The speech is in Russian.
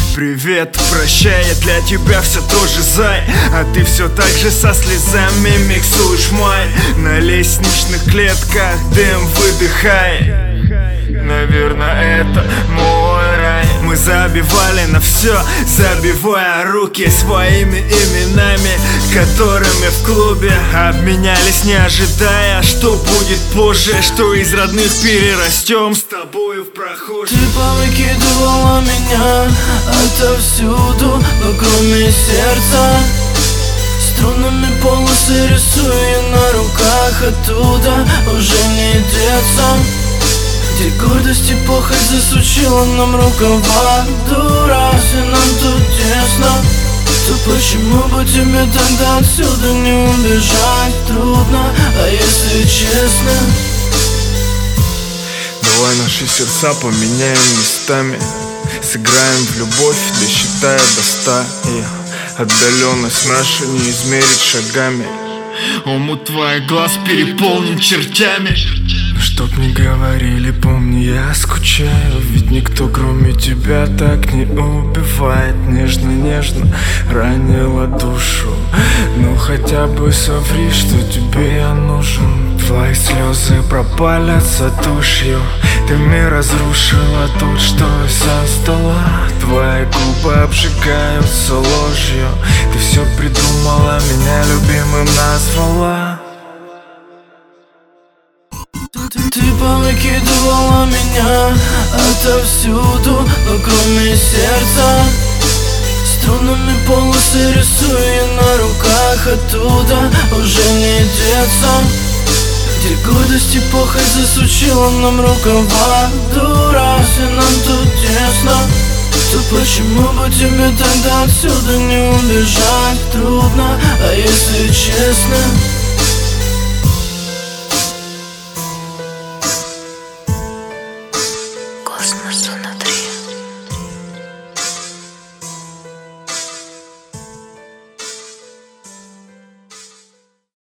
Привет, прощай, я для тебя все тоже зай. А ты все так же со слезами миксуешь май. На лестничных клетках дым выдыхай. Наверное, это мой рай. Мы забивали на все, забивая руки своими именами, которыми в клубе обменялись, не ожидая, что будет позже, что из родных перерастем с тобою в прохожих. Ты повыкидывала меня отовсюду, но кроме сердца струнами полосы рисуя на руках, оттуда уже не деться. Где гордость и похоть засучила нам рукава, дура, если нам тут тесно, то почему бы тебе тогда отсюда не убежать? Трудно, а если честно? Давай наши сердца поменяем местами, сыграем в любовь, досчитая до 100. И отдаленность нашу не измерить шагами. Омут твоих глаз переполнен чертями. Чтоб не говорили, помни, я скучаю. Ведь никто кроме тебя так не убивает. Нежно-нежно ранила душу. Ну хотя бы соври, что тебе я нужен. Твои слезы пропалятся тушью. Ты мне разрушила тут, что со стола. Твои губы обжигаются ложью. Ты все придумала, меня любимым назвала. Ты повыкидывала меня отовсюду, но кроме сердца струнами полосы рисуя на руках, оттуда уже не деться. Где гордость и похоть засучила нам рукава, дура, если нам тут тесно, то почему бы тебе тогда отсюда не убежать? Трудно, а если честно?